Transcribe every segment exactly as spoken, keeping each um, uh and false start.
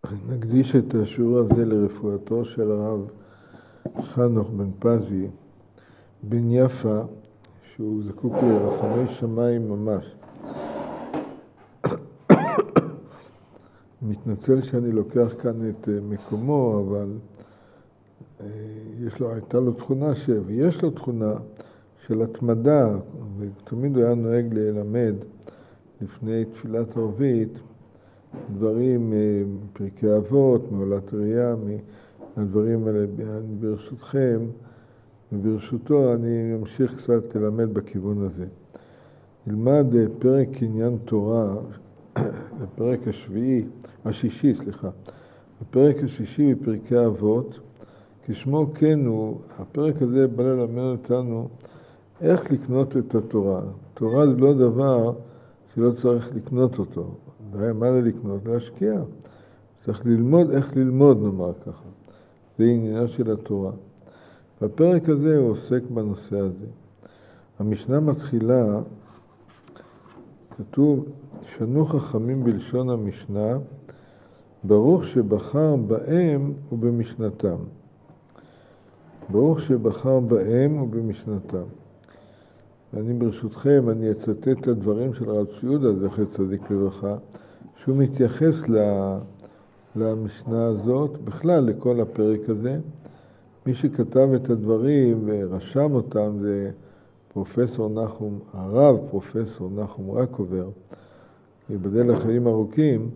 נקדיש את השיעור הזה לרפואתו של הרב חנוך בן פזי, בן יפה, שהוא זקוק לרחמי שמיים ממש. מתנצל שאני לוקח כאן את מקומו, אבל יש לו, הייתה לו תכונה, ש... ויש לו תכונה של התמדה, ותמיד הוא היה נוהג ללמד לפני תפילת ערבית, דברים, פרקי אבות, מעולת ראייה, מהדברים האלה. ברשותכם וברשותו אני ממשיך קצת ללמד בכיוון הזה. נלמד פרק עניין תורה, הפרק השביעי, השישי, סליחה, הפרק השישי בפרקי אבות, כשמו כן הוא, הפרק הזה בא ללמד אותנו איך לקנות את התורה. תורה זה לא דבר שלא צריך לקנות אותו. מה זה לקנות? להשקיע. צריך ללמוד איך ללמוד, נאמר ככה. זה עניינה של התורה. בפרק הזה הוא עוסק בנושא הזה. המשנה מתחילה, כתוב, שנו חכמים בלשון המשנה, ברוך שבחר בהם ובמשנתם. ברוך שבחר בהם ובמשנתם. אני ברשותכם, אני אצטט את הדברים של הרב צבי יהודה, זכר צדיק לברכה, שהוא מתייחס למשנה הזאת, בכלל לכל הפרק הזה. מי שכתב את הדברים ורשם אותם זה פרופסור נחום, הרב פרופסור נחום רקובר, ייבדל לחיים ארוכים,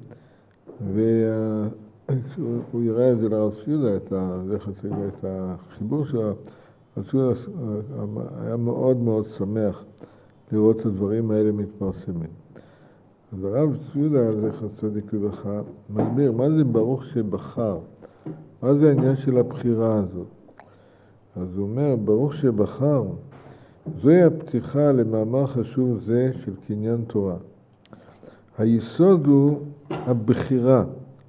והוא יראה את זה לרב צבי יהודה, את, את החיבור שלו. הרב צבי יהודה היה מאוד מאוד שמח לראות את הדברים האלה מתפרסמים. אז הרב צבי יהודה, זכר צדיק לברכה, מסביר מה זה ברוך שבחר, מה זה העניין של הבחירה הזאת. אז הוא אומר, ברוך שבחר, זוהי הפתיחה למאמר חשוב זה של קניין תורה. היסוד הוא הבחירה.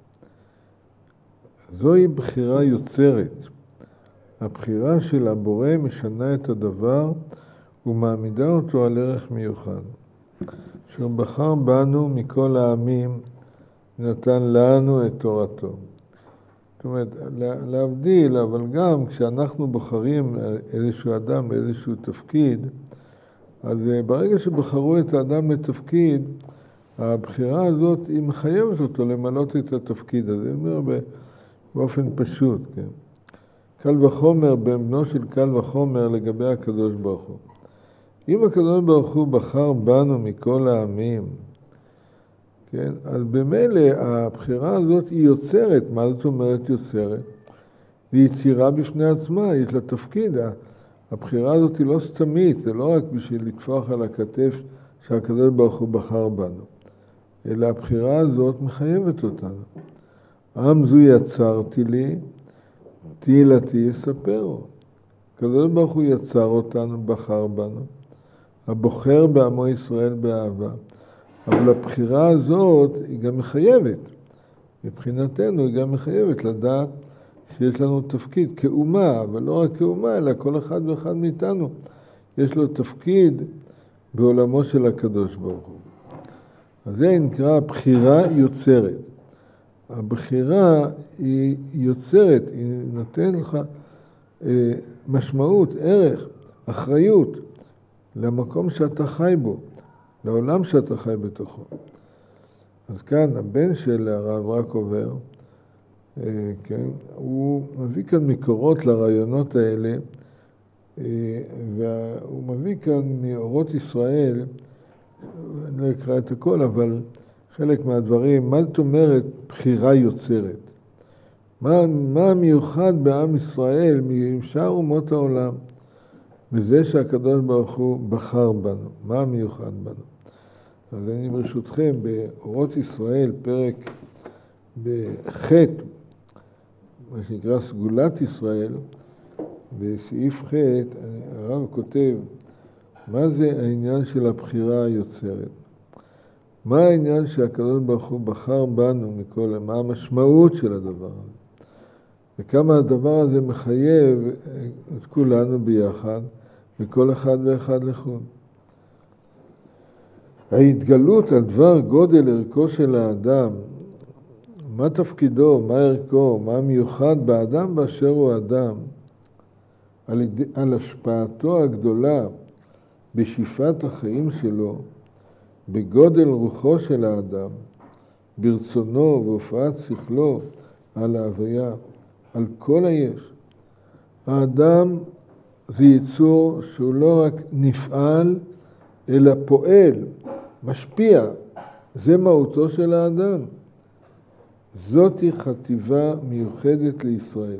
זוהי בחירה יוצרת. הבחירה של הבורא משנה את הדבר ומעמידה אותו על ערך מיוחד. אשר בחר בנו מכל העמים, נתן לנו את תורתו. זאת אומרת, להבדיל, אבל גם כשאנחנו בוחרים איזשהו אדם לאיזשהו תפקיד, אז ברגע שבחרו את האדם לתפקיד, הבחירה הזאת היא מחייבת אותו למלות את התפקיד הזה. אני אומר באופן פשוט, כן. קל וחומר, בנו של קל וחומר לגבי הקדוש ברוך הוא. אם הקדוש ברוך הוא בחר בנו מכל העמים, כן, אז במילא הבחירה הזאת היא יוצרת. מה זאת אומרת יוצרת? היא יצירה בפני עצמה, יש לה תפקיד. הבחירה הזאת היא לא סתמית, זה לא רק בשביל לטפוח על הכתף שהקדוש ברוך הוא בחר בנו, אלא הבחירה הזאת מחייבת אותנו. עם זו יצרתי לי, תהילתי יספרו. הקדוש ברוך הוא יצר אותנו, בחר בנו. הבוחר בעמו ישראל באהבה. אבל הבחירה הזאת היא גם מחייבת. מבחינתנו היא גם מחייבת לדעת שיש לנו תפקיד כאומה, אבל לא רק כאומה, אלא כל אחד ואחד מאיתנו. יש לו תפקיד בעולמו של הקדוש ברוך הוא. אז זה נקרא בחירה יוצרת. הבחירה היא יוצרת, היא נותנת לך אה, משמעות, ערך, אחריות למקום שאתה חי בו, לעולם שאתה חי בתוכו. אז כאן הבן של הרב רקובר, אה, כן, הוא מביא כאן מקורות לרעיונות האלה, אה, והוא מביא כאן מאורות ישראל, אני לא אקרא את הכל, אבל חלק מהדברים, מה זאת אומרת בחירה יוצרת? מה, מה המיוחד בעם ישראל משאר אומות העולם? בזה שהקדוש ברוך הוא בחר בנו. מה המיוחד בנו? אז אני ברשותכם, באורות ישראל, פרק בחטא, מה שנקרא סגולת ישראל, בסעיף חטא, הרב כותב, מה זה העניין של הבחירה היוצרת? מה העניין שהקדוש ברוך הוא בחר בנו מכל, מה המשמעות של הדבר הזה? וכמה הדבר הזה מחייב את כולנו ביחד, וכל אחד ואחד לחוד. ההתגלות על דבר גודל ערכו של האדם מה תפקידו, מה ערכו, מה מיוחד באדם באשר הוא אדם, על, על השפעתו הגדולה בשאיפת החיים שלו, בגודל רוחו של האדם, ברצונו והופעת שכלו על ההוויה, על כל היש. האדם זה יצור שהוא לא רק נפעל, אלא פועל, משפיע. זה מהותו של האדם. זאת היא חטיבה מיוחדת לישראל.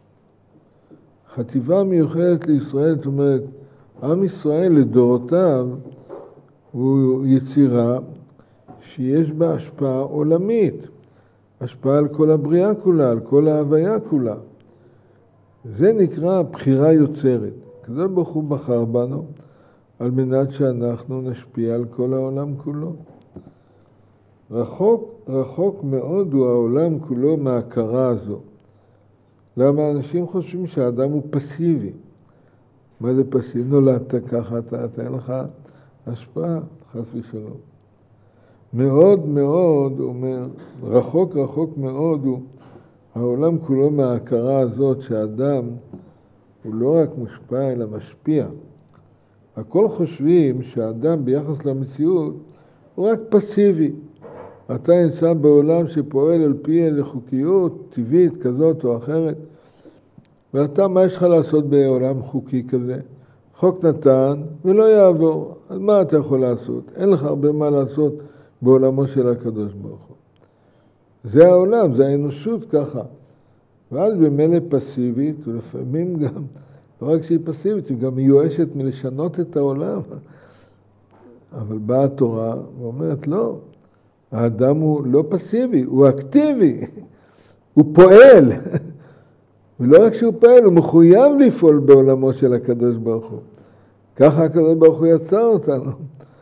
חטיבה מיוחדת לישראל, זאת אומרת, עם ישראל לדורותיו הוא יצירה שיש בה השפעה עולמית, השפעה על כל הבריאה כולה, על כל ההוויה כולה. זה נקרא בחירה יוצרת. הקדוש ברוך הוא בחר בנו על מנת שאנחנו נשפיע על כל העולם כולו. רחוק, רחוק מאוד הוא העולם כולו מההכרה הזו. למה אנשים חושבים שהאדם הוא פסיבי? מה זה פסיבי? נולדת ככה, אתה, אתה אין לך השפעה, חס ושלום. מאוד מאוד, הוא אומר, רחוק רחוק מאוד הוא העולם כולו מההכרה הזאת שהאדם הוא לא רק מושפע אלא משפיע. הכל חושבים שהאדם ביחס למציאות הוא רק פסיבי. אתה נמצא בעולם שפועל על פי איזו חוקיות טבעית כזאת או אחרת, ואתה, מה יש לך לעשות בעולם חוקי כזה? חוק נתן ולא יעבור. אז מה אתה יכול לעשות? אין לך הרבה מה לעשות בעולמו של הקדוש ברוך הוא. זה העולם, זה האנושות ככה. ואז במילא פסיבית, ולפעמים גם, לא רק שהיא פסיבית, היא גם מיואשת מלשנות את העולם. אבל באה התורה ואומרת, לא, האדם הוא לא פסיבי, הוא אקטיבי, הוא פועל. ולא רק שהוא פועל, הוא מחויב לפעול בעולמו של הקדוש ברוך הוא. ככה הקדוש ברוך הוא יצר אותנו.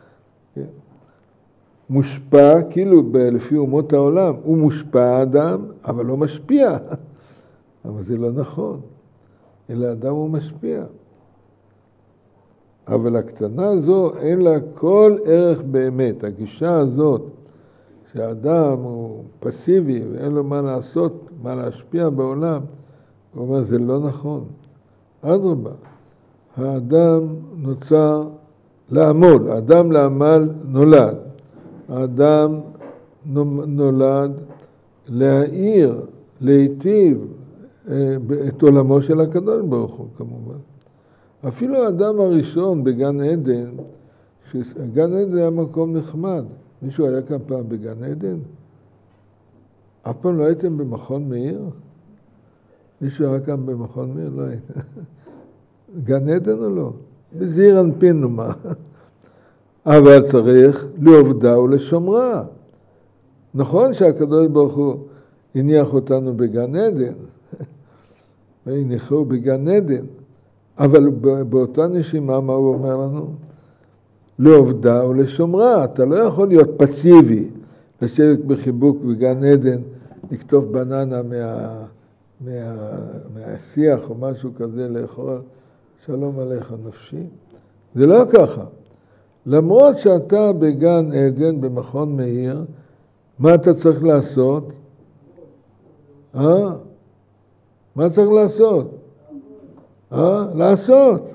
מושפע, כאילו לפי אומות העולם, הוא מושפע האדם, אבל לא משפיע. אבל זה לא נכון. אלא האדם הוא משפיע. אבל הקטנה הזו אין לה כל ערך באמת. הגישה הזאת, שהאדם הוא פסיבי ואין לו מה לעשות, מה להשפיע בעולם, הוא אומר, זה לא נכון. אדרבה, האדם נוצר לעמול, האדם לעמל נולד. האדם נולד להאיר, להיטיב את עולמו של הקדוש ברוך הוא, כמובן. אפילו האדם הראשון בגן עדן, שגן עדן היה מקום נחמד. מישהו היה כאן פעם בגן עדן? אף פעם לא הייתם במכון מאיר? מישהו היה כאן במכון מאיר? לא הייתם. גן עדן או לא? בזעיר אנפין נאמר. אבל צריך לעובדה ולשומרה. נכון שהקדוש ברוך הוא הניח אותנו בגן עדן, והניחו בגן עדן, אבל באותה נשימה מה הוא אומר לנו? לעובדה ולשומרה. אתה לא יכול להיות פסיבי, לשבת בחיבוק בגן עדן, לכתוב בננה מה, מה, מהשיח או משהו כזה לאכול, שלום עליך נפשי. זה לא ככה. למרות שאתה בגן עדן, במכון מאיר, מה אתה צריך לעשות? אה? מה צריך לעשות? אה? לעשות.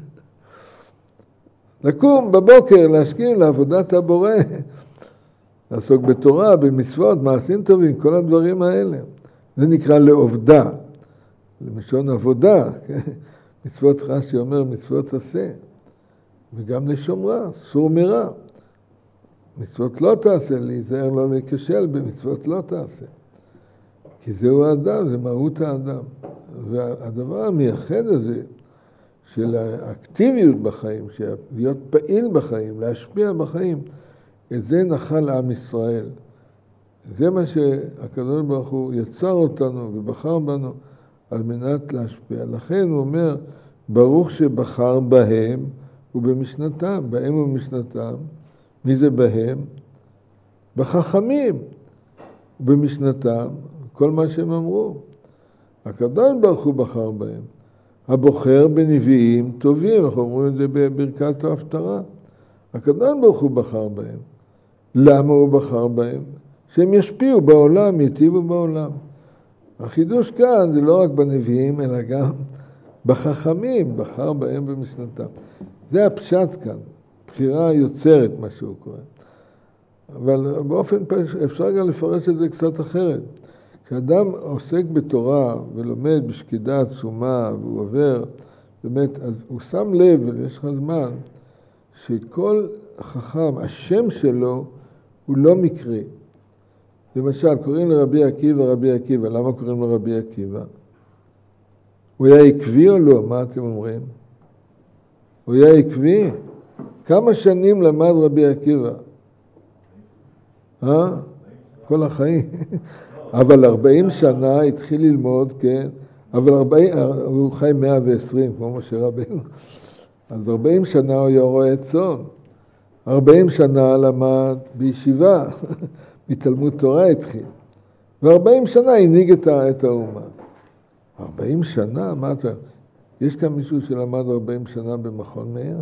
לקום בבוקר, להשכים לעבודת הבורא, לעסוק בתורה, במצוות, מעשים טובים, כל הדברים האלה. זה נקרא לעובדה, למשון עבודה. מצוות רש"י אומר מצוות עשה. וגם לשומרה, סור מרע. מצוות לא תעשה, להיזהר לא להיכשל, במצוות לא תעשה. כי זהו האדם, זה מהות האדם. והדבר המייחד הזה, של האקטיביות בחיים, של להיות פעיל בחיים, להשפיע בחיים, את זה נחל עם ישראל. זה מה שהקדוש ברוך הוא יצר אותנו ובחר בנו על מנת להשפיע. לכן הוא אומר, ברוך שבחר בהם ובמשנתם, בהם ובמשנתם. מי זה בהם? בחכמים. ובמשנתם, כל מה שהם אמרו. הקדוש ברוך הוא בחר בהם. הבוחר בנביאים טובים, אנחנו אומרים את זה בברכת ההפטרה. הקדוש ברוך הוא בחר בהם. למה הוא בחר בהם? שהם ישפיעו בעולם, יטיבו בעולם. החידוש כאן זה לא רק בנביאים, אלא גם בחכמים, בחר בהם במשנתם. זה הפשט כאן, בחירה יוצרת מה שהוא קורא. אבל באופן פשוט אפשר גם לפרש את זה קצת אחרת. כשאדם עוסק בתורה ולומד בשקידה עצומה והוא עובר, באמת, אז הוא שם לב, ויש לך זמן, שכל חכם, השם שלו הוא לא מקרי. למשל, קוראים לרבי עקיבא רבי עקיבא. למה קוראים לו רבי עקיבא? הוא היה עקבי או לא? מה אתם אומרים? הוא היה עקבי? כמה שנים למד רבי עקיבא? אה? כל החיים. אבל ארבעים שנה התחיל ללמוד, כן? אבל ארבעים, הוא חי מאה ועשרים, כמו משה רבינו. אז ארבעים שנה הוא היה רועה צאן. ארבעים שנה למד בישיבה. מתלמוד תורה התחיל. ו-ארבעים שנה הנהיג את, את האומה. ארבעים שנה? מה אתה... יש כאן מישהו שלמד ארבעים שנה במכון מאיר?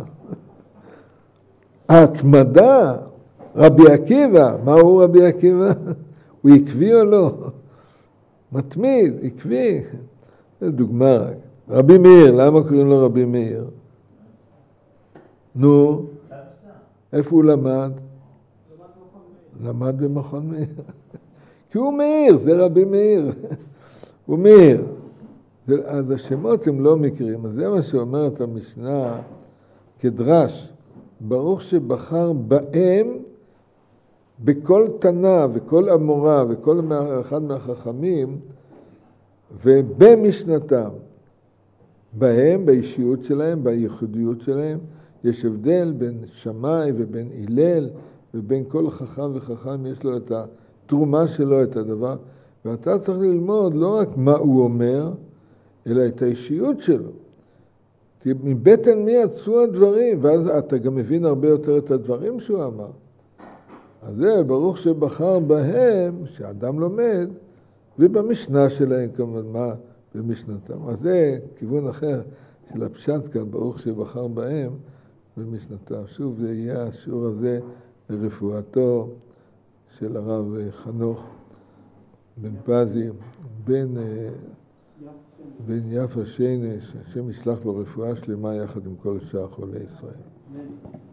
ההתמדה, רבי עקיבא, מה הוא רבי עקיבא? הוא עקבי או לא? מתמיד, עקבי. זו דוגמה רק. רבי מאיר, למה קוראים לו רבי מאיר? נו, איפה הוא למד? למד במכון מאיר. כי הוא מאיר, זה רבי מאיר. הוא מאיר. אז השמות הם לא מקרים. אז זה מה שאומרת המשנה כדרש. ברוך שבחר בהם בכל תנא וכל אמורה וכל אחד מהחכמים ובמשנתם. בהם, באישיות שלהם, בייחודיות שלהם, יש הבדל בין שמאי ובין הלל, ובין כל חכם וחכם יש לו את התרומה שלו, את הדבר. ואתה צריך ללמוד לא רק מה הוא אומר, אלא את האישיות שלו. כי מבטן מי יצאו הדברים, ואז אתה גם מבין הרבה יותר את הדברים שהוא אמר. אז זה ברוך שבחר בהם, שאדם לומד, ובמשנה שלהם כמובן, במשנתם. אז זה כיוון אחר של הפשט כאן, ברוך שבחר בהם, במשנתם. שוב, זה יהיה השיעור הזה לרפואתו של הרב חנוך בן פזי, בן, בן יפה שיינש, השם ישלח לו רפואה שלמה יחד עם כל שאר חולי ישראל.